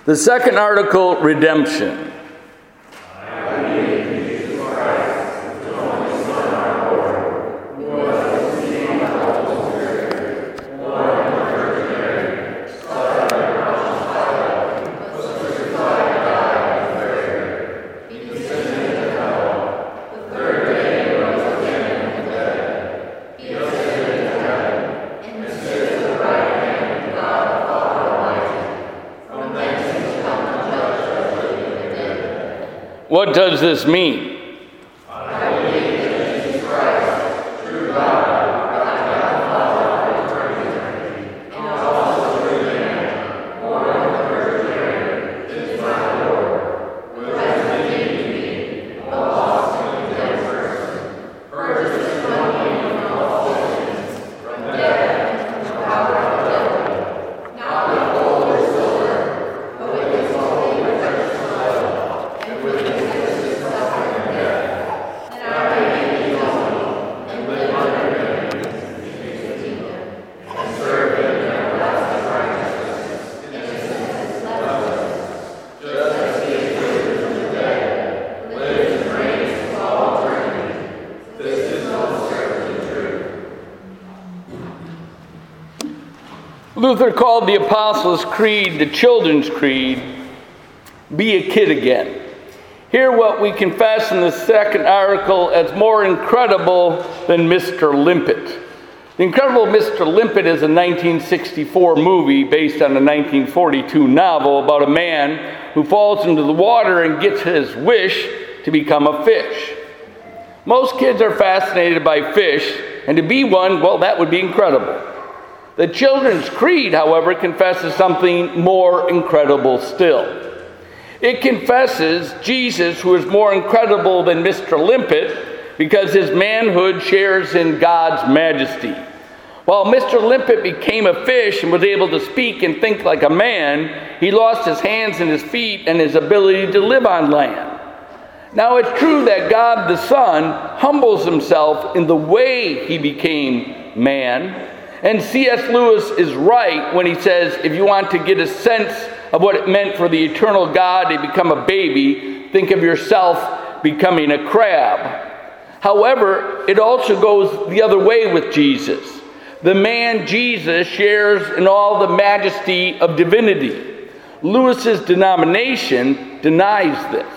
The second article, redemption. What does this mean? Luther called the Apostles' Creed the Children's Creed, be a kid again. Hear what we confess in the second article as more incredible than Mr. Limpet. The Incredible Mr. Limpet is a 1964 movie based on a 1942 novel about a man who falls into the water and gets his wish to become a fish. Most kids are fascinated by fish, and to be one, well, that would be incredible. The Children's Creed, however, confesses something more incredible still. It confesses Jesus, who is more incredible than Mr. Limpet, because his manhood shares in God's majesty. While Mr. Limpet became a fish and was able to speak and think like a man, he lost his hands and his feet and his ability to live on land. Now, it's true that God the Son humbles himself in the way he became man. And C.S. Lewis is right when he says, if you want to get a sense of what it meant for the eternal God to become a baby, think of yourself becoming a crab. However, it also goes the other way with Jesus. The man Jesus shares in all the majesty of divinity. Lewis's denomination denies this.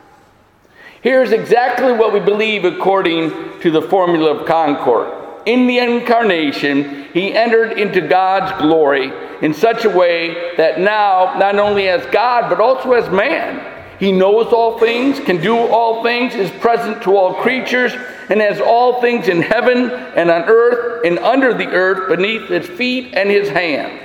Here's exactly what we believe according to the Formula of Concord. In the incarnation, he entered into God's glory in such a way that now, not only as God, but also as man, he knows all things, can do all things, is present to all creatures, and has all things in heaven and on earth and under the earth beneath his feet and his hands.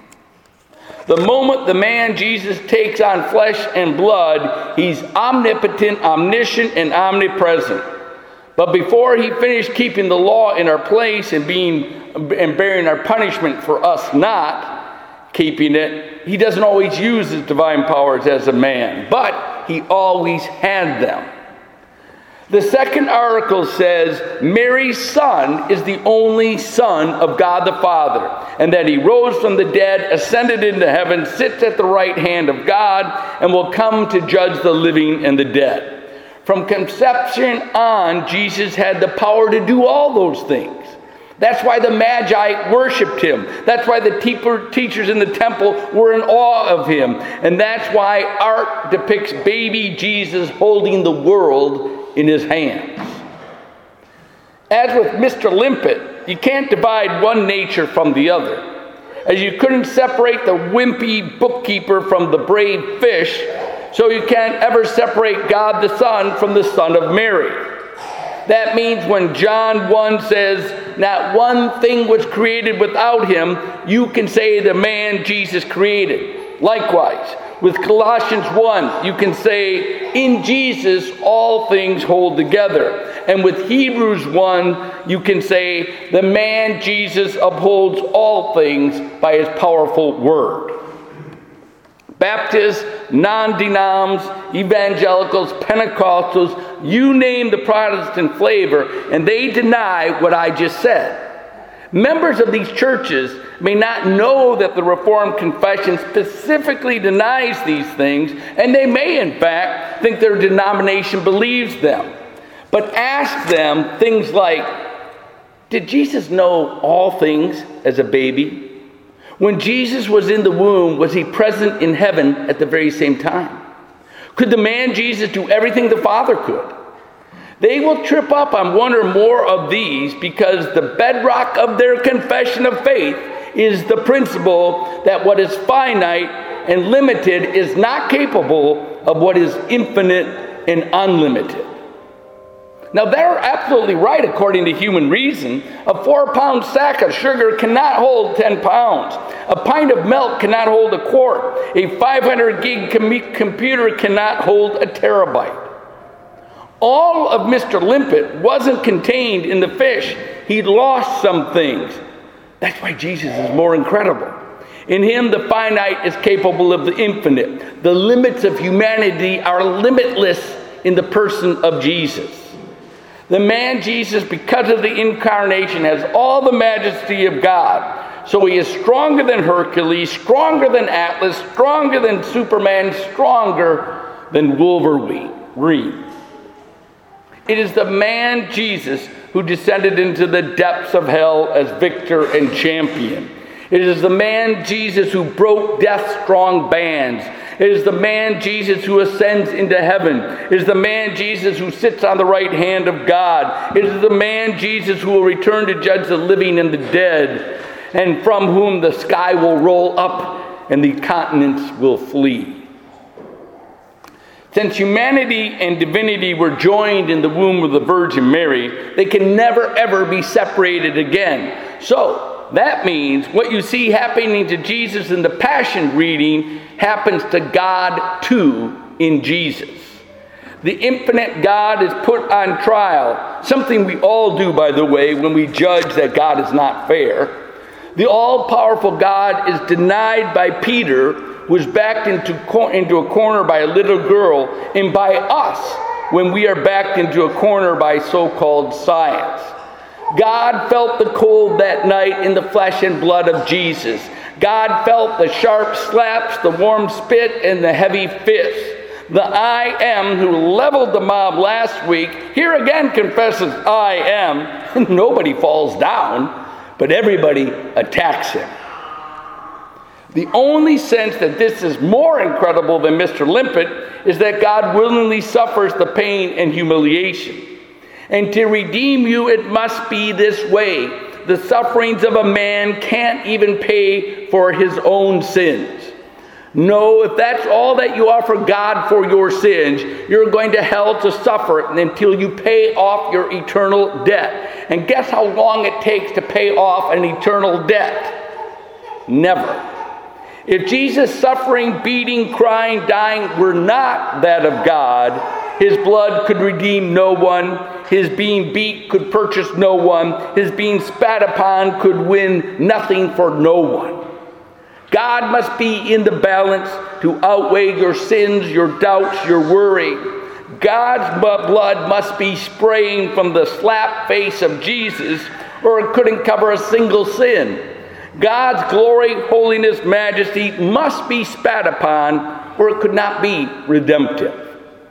The moment the man Jesus takes on flesh and blood, he's omnipotent, omniscient, and omnipresent. But before he finished keeping the law in our place and bearing our punishment for us not keeping it, he doesn't always use his divine powers as a man, but he always had them. The second article says Mary's son is the only son of God the Father, and that he rose from the dead, ascended into heaven, sits at the right hand of God, and will come to judge the living and the dead. From conception on, Jesus had the power to do all those things. That's why the Magi worshipped him. That's why the teachers in the temple were in awe of him. And that's why art depicts baby Jesus holding the world in his hands. As with Mr. Limpet, you can't divide one nature from the other. As you couldn't separate the wimpy bookkeeper from the brave fish, so you can't ever separate God the Son from the Son of Mary. That means when John 1 says, not one thing was created without him, you can say the man Jesus created. Likewise, with Colossians 1, you can say, in Jesus all things hold together. And with Hebrews 1, you can say, the man Jesus upholds all things by his powerful word. Baptists, non-denoms, evangelicals, Pentecostals, you name the Protestant flavor, and they deny what I just said. Members of these churches may not know that the Reformed Confession specifically denies these things, and they may, in fact, think their denomination believes them. But ask them things like, did Jesus know all things as a baby? When Jesus was in the womb, was he present in heaven at the very same time? Could the man Jesus do everything the Father could? They will trip up on one or more of these because the bedrock of their confession of faith is the principle that what is finite and limited is not capable of what is infinite and unlimited. Now, they're absolutely right according to human reason. A 4-pound sack of sugar cannot hold 10 pounds. A pint of milk cannot hold a quart. A 500 gig computer cannot hold a terabyte. All of Mr. Limpet wasn't contained in the fish. He lost some things. That's why Jesus is more incredible. In him, the finite is capable of the infinite. The limits of humanity are limitless in the person of Jesus. The man Jesus, because of the incarnation, has all the majesty of God. So he is stronger than Hercules, stronger than Atlas, stronger than Superman, stronger than Wolverine. It is the man Jesus who descended into the depths of hell as victor and champion. It is the man Jesus who broke death's strong bands. It is the man Jesus who ascends into heaven. It is the man Jesus who sits on the right hand of God. It is the man Jesus who will return to judge the living and the dead, and from whom the sky will roll up and the continents will flee. Since humanity and divinity were joined in the womb of the Virgin Mary, they can never ever be separated again. So, that means what you see happening to Jesus in the Passion reading happens to God too in Jesus. The infinite God is put on trial, something we all do, by the way, when we judge that God is not fair. The all-powerful God is denied by Peter, who is backed into a corner by a little girl, and by us when we are backed into a corner by so-called science. God felt the cold that night in the flesh and blood of Jesus. God felt the sharp slaps, the warm spit, and the heavy fists. The I am who leveled the mob last week, here again confesses I am. Nobody falls down, but everybody attacks him. The only sense that this is more incredible than Mr. Limpet is that God willingly suffers the pain and humiliation. And to redeem you, it must be this way. The sufferings of a man can't even pay for his own sins. No, if that's all that you offer God for your sins, you're going to hell to suffer until you pay off your eternal debt. And guess how long it takes to pay off an eternal debt? Never. If Jesus' suffering, beating, crying, dying were not that of God, his blood could redeem no one. His being beat could purchase no one. His being spat upon could win nothing for no one. God must be in the balance to outweigh your sins, your doubts, your worry. God's blood must be spraying from the slap face of Jesus, or it couldn't cover a single sin. God's glory, holiness, majesty must be spat upon, or it could not be redemptive.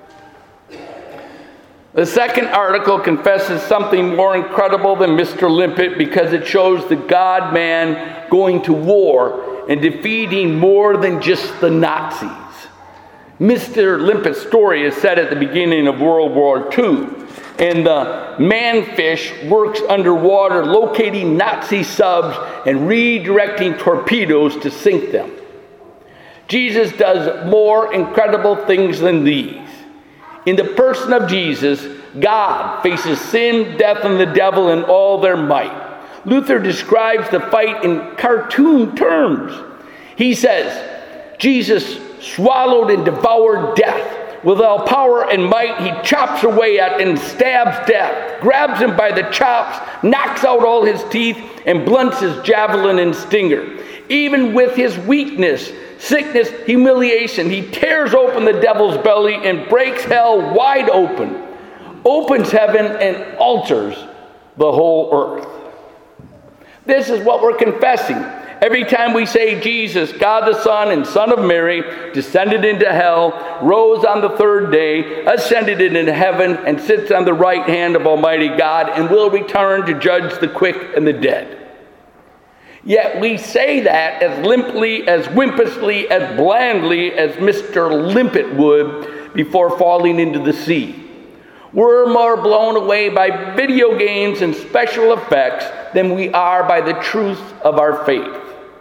The second article confesses something more incredible than Mr. Limpet because it shows the God-man going to war and defeating more than just the Nazis. Mr. Limpet's story is set at the beginning of World War II, and the manfish works underwater locating Nazi subs and redirecting torpedoes to sink them. Jesus does more incredible things than these. In the person of Jesus, God faces sin, death, and the devil in all their might. Luther describes the fight in cartoon terms. He says, Jesus swallowed and devoured death. With all power and might, he chops away at and stabs death, grabs him by the chops, knocks out all his teeth, and blunts his javelin and stinger. Even with his weakness, sickness, humiliation, he tears open the devil's belly and breaks hell wide open, opens heaven, and alters the whole earth. This is what we're confessing. Every time we say Jesus, God the Son and Son of Mary, descended into hell, rose on the third day, ascended into heaven, and sits on the right hand of Almighty God, and will return to judge the quick and the dead. Yet we say that as limply, as wimpously, as blandly as Mr. Limpet would before falling into the sea. We're more blown away by video games and special effects than we are by the truth of our faith.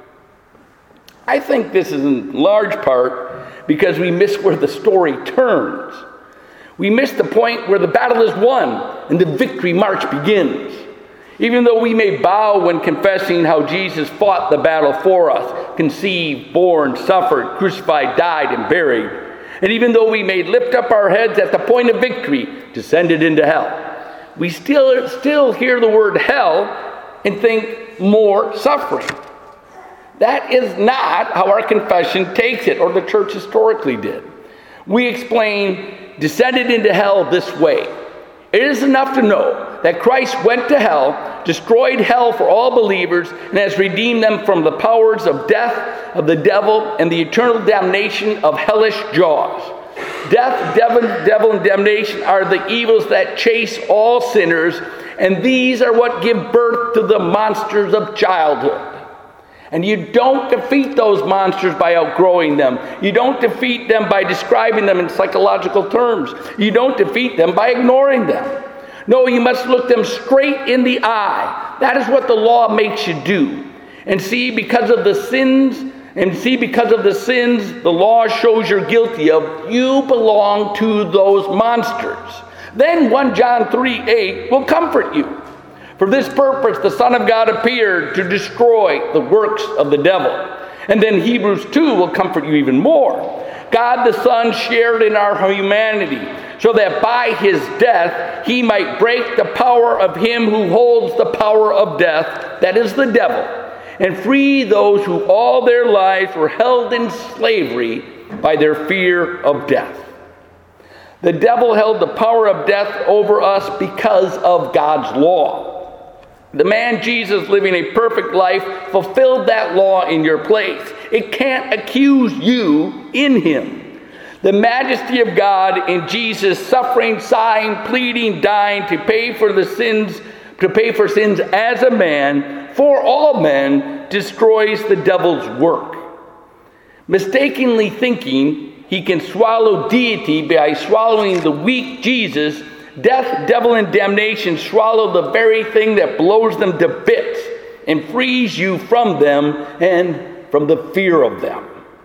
I think this is in large part because we miss where the story turns. We miss the point where the battle is won and the victory march begins. Even though we may bow when confessing how Jesus fought the battle for us, conceived, born, suffered, crucified, died, and buried, and even though we may lift up our heads at the point of victory, descended into hell, we still hear the word hell and think more suffering. That is not how our confession takes it, or the church historically did. We explain descended into hell this way. It is enough to know that Christ went to hell, destroyed hell for all believers, and has redeemed them from the powers of death, of the devil, and the eternal damnation of hellish jaws. Death, devil, and damnation are the evils that chase all sinners, and these are what give birth to the monsters of childhood. And you don't defeat those monsters by outgrowing them. You don't defeat them by describing them in psychological terms. You don't defeat them by ignoring them. No, you must look them straight in the eye. That is what the law makes you do. And see, because of the sins, the law shows you're guilty of, you belong to those monsters. Then 1 John 3:8 will comfort you. For this purpose, the Son of God appeared to destroy the works of the devil. And then Hebrews 2 will comfort you even more. God the Son shared in our humanity, so that by his death he might break the power of him who holds the power of death, that is the devil, and free those who all their lives were held in slavery by their fear of death. The devil held the power of death over us because of God's law. The man Jesus, living a perfect life, fulfilled that law in your place. It can't accuse you in him. The majesty of God in Jesus, suffering, sighing, pleading, dying to pay for sins as a man, for all men, destroys the devil's work. Mistakenly thinking he can swallow deity by swallowing the weak Jesus, death, devil, and damnation swallow the very thing that blows them to bits and frees you from them and from the fear of them.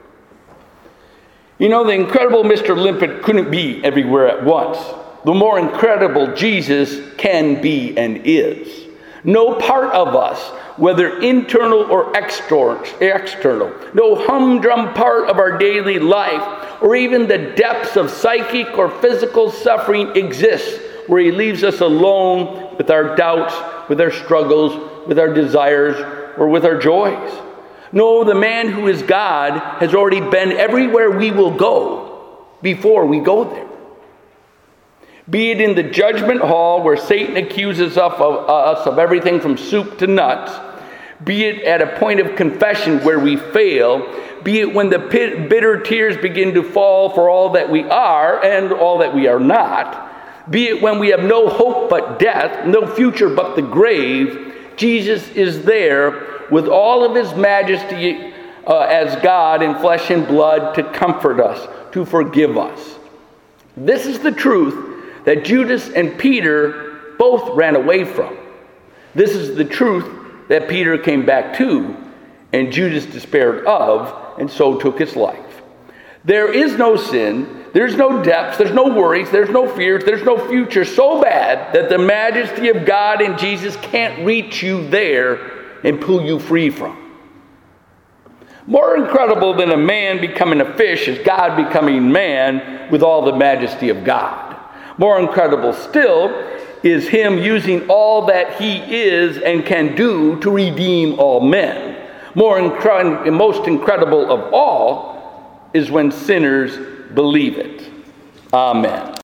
You know, the incredible Mr. Limpet couldn't be everywhere at once. The more incredible Jesus can be and is. No part of us, whether internal or external, no humdrum part of our daily life, or even the depths of psychic or physical suffering exists where he leaves us alone with our doubts, with our struggles, with our desires, or with our joys. No, the man who is God has already been everywhere we will go before we go there. Be it in the judgment hall where Satan accuses us of everything from soup to nuts, be it at a point of confession where we fail, be it when the bitter tears begin to fall for all that we are and all that we are not, be it when we have no hope but death, no future but the grave, Jesus is there with all of his majesty as God in flesh and blood to comfort us, to forgive us. This is the truth that Judas and Peter both ran away from. This is the truth that Peter came back to and Judas despaired of, and so took his life. There is no sin, there's no depths, there's no worries, there's no fears, there's no future so bad that the majesty of God in Jesus can't reach you there and pull you free from. More incredible than a man becoming a fish is God becoming man with all the majesty of God. More incredible still is him using all that he is and can do to redeem all men. Most incredible of all is when sinners believe it. Amen.